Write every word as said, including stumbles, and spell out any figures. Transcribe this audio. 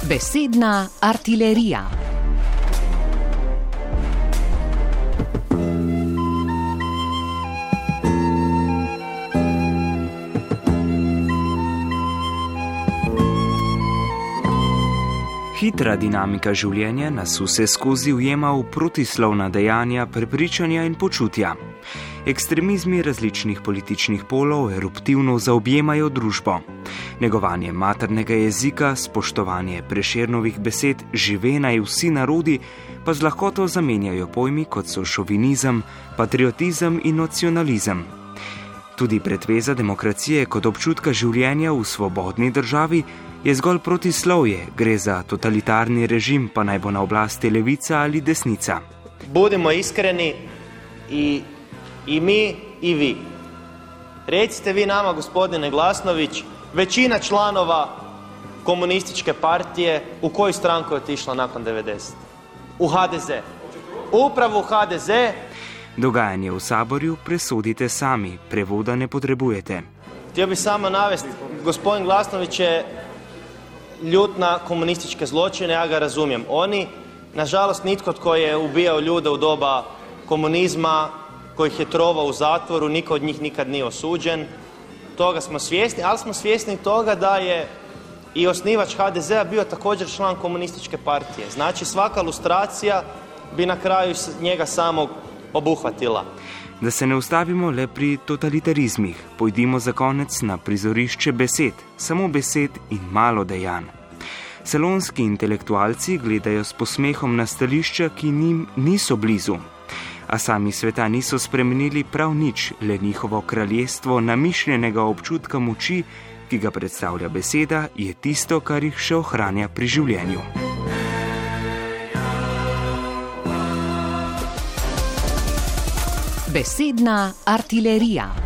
Besedna artilerija. Hitra dinamika življenja nas vse skozi ujema v protislovna dejanja, prepričanja in počutja. Ekstremizmi različnih političnih polov eruptivno zaobjemajo družbo. Negovanje maternega jezika, spoštovanje Prešernovih besed "žive naj vsi narodi" pa z lahkoto zamenjajo pojmi, kot so šovinizem, patriotizem in nacionalizem. Tudi pretveza demokracije kot občutka življenja v svobodni državi je zgolj protislovje, gre za totalitarni režim, pa naj bo na oblasti levica ali desnica. Budimo iskreni i, i mi i vi. Recite vi nama, gospodine Glasnović, većina članova komunističke partije u koju stranku je otišla nakon devedesete? U ha de ze. Upravo u ha de ze. Dogajanje v Saborju presodite sami, prevoda ne potrebujete. Htio bi samo navesti, gospodin Glasnović je ljut na komunističke zločine, ja ga razumijem. Oni, nažalost, nitko tko je ubijao ljude u doba komunizma, kojih je trovao u zatvoru, niko od njih nikad nije osuđen. Toga smo svjesni, ali smo svjesni toga da je i osnivač ha de zea bio također član komunističke partije. Znači, svaka lustracija bi na kraju njega samog obuhvatila. Da se ne ustavimo le pri totalitarizmih, pojdimo za konec na prizorišče besed, samo besed in malo dejanj. Salonski intelektualci gledajo s posmehom na stališča, ki njim niso blizu. A sami sveta niso spremenili prav nič, le njihovo kraljestvo namišljenega občutka moči, ki ga predstavlja beseda, je tisto, kar jih še ohranja pri življenju. Besedna artilerija.